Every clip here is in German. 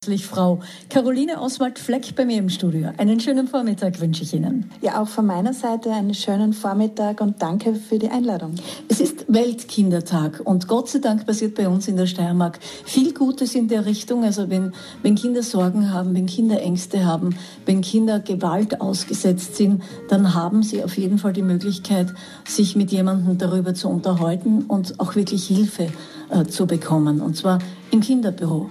Herzlich Frau Caroline Oswald-Fleck bei mir im Studio. Einen schönen Vormittag wünsche ich Ihnen. Ja, auch von meiner Seite einen schönen Vormittag und danke für die Einladung. Es ist Weltkindertag und Gott sei Dank passiert bei uns in der Steiermark viel Gutes in der Richtung. Also wenn Kinder Sorgen haben, wenn Kinder Ängste haben, wenn Kinder Gewalt ausgesetzt sind, dann haben sie auf jeden Fall die Möglichkeit, sich mit jemandem darüber zu unterhalten und auch wirklich Hilfe zu bekommen. Und zwar im Kinderbüro.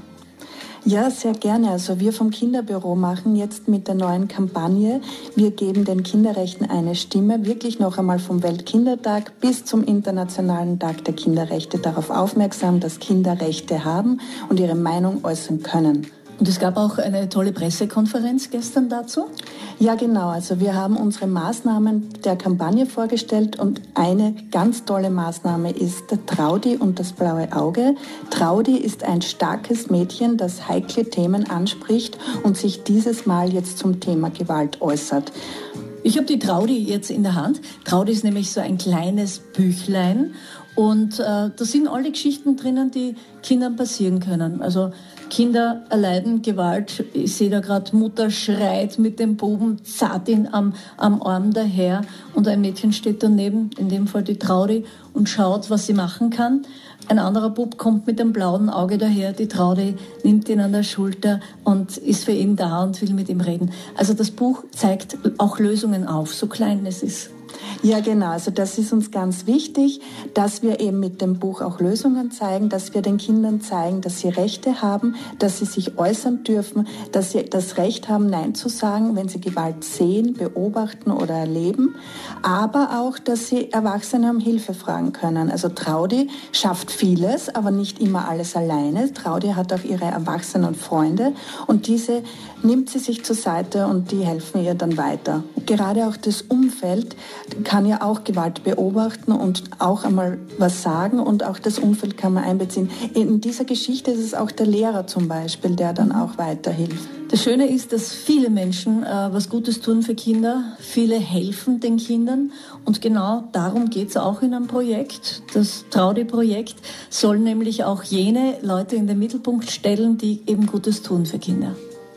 Ja, sehr gerne. Also wir vom Kinderbüro machen jetzt mit der neuen Kampagne, wir geben den Kinderrechten eine Stimme, wirklich noch einmal vom Weltkindertag bis zum Internationalen Tag der Kinderrechte darauf aufmerksam, dass Kinder Rechte haben und ihre Meinung äußern können. Und es gab auch eine tolle Pressekonferenz gestern dazu? Ja, genau. Also wir haben unsere Maßnahmen der Kampagne vorgestellt und eine ganz tolle Maßnahme ist Traudi und das blaue Auge. Traudi ist ein starkes Mädchen, das heikle Themen anspricht und sich dieses Mal jetzt zum Thema Gewalt äußert. Ich habe die Traudi jetzt in der Hand. Traudi ist nämlich so ein kleines Büchlein und da sind alle Geschichten drinnen, die Kindern passieren können. Also Kinder erleiden Gewalt. Ich sehe da gerade, Mutter schreit mit dem Buben, zart ihn am Arm daher und ein Mädchen steht daneben, in dem Fall die Traudi, und schaut, was sie machen kann. Ein anderer Bub kommt mit dem blauen Auge daher, die Traudi nimmt ihn an der Schulter und ist für ihn da und will mit ihm reden. Also das Buch zeigt auch Lösungen auf, so klein es ist. Ja, genau. Also das ist uns ganz wichtig, dass wir eben mit dem Buch auch Lösungen zeigen, dass wir den Kindern zeigen, dass sie Rechte haben, dass sie sich äußern dürfen, dass sie das Recht haben, Nein zu sagen, wenn sie Gewalt sehen, beobachten oder erleben, aber auch, dass sie Erwachsene um Hilfe fragen können. Also Traudi schafft vieles, aber nicht immer alles alleine. Traudi hat auch ihre erwachsenen Freunde und diese nimmt sie sich zur Seite und die helfen ihr dann weiter. Gerade auch das Umfeld kann ja auch Gewalt beobachten und auch einmal was sagen und auch das Umfeld kann man einbeziehen. In dieser Geschichte ist es auch der Lehrer zum Beispiel, der dann auch weiterhilft. Das Schöne ist, dass viele Menschen was Gutes tun für Kinder, viele helfen den Kindern und genau darum geht es auch in einem Projekt. Das Traudi-Projekt soll nämlich auch jene Leute in den Mittelpunkt stellen, die eben Gutes tun für Kinder.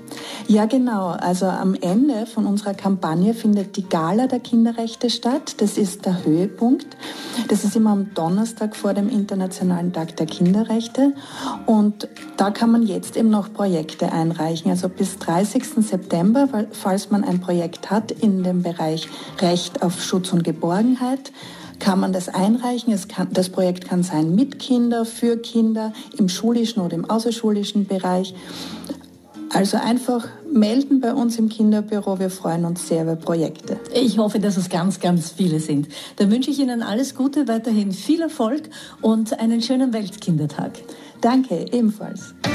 Ja, genau. Also am Ende von unserer Kampagne findet die Gala der Kinderrechte statt. Das ist der Höhepunkt. Das ist immer am Donnerstag vor dem Internationalen Tag der Kinderrechte. Und da kann man jetzt eben noch Projekte einreichen. Also bis 30. September, falls man ein Projekt hat in dem Bereich Recht auf Schutz und Geborgenheit, kann man das einreichen. Das Projekt kann sein mit Kindern, für Kinder, im schulischen oder im außerschulischen Bereich. Also einfach melden bei uns im Kinderbüro. Wir freuen uns sehr über Projekte. Ich hoffe, dass es ganz, ganz viele sind. Dann wünsche ich Ihnen alles Gute, weiterhin viel Erfolg und einen schönen Weltkindertag. Danke, ebenfalls.